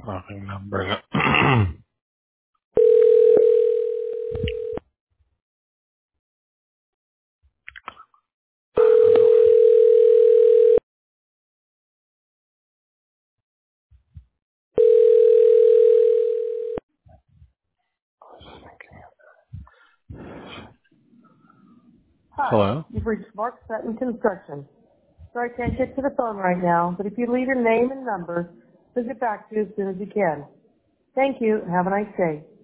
Routing number. Hi, Hello? you've reached Mark Sutton Construction. Sorry I can't get to the phone right now, but if you leave your name and number, we'll get back to you as soon as you can. Thank you and have a nice day.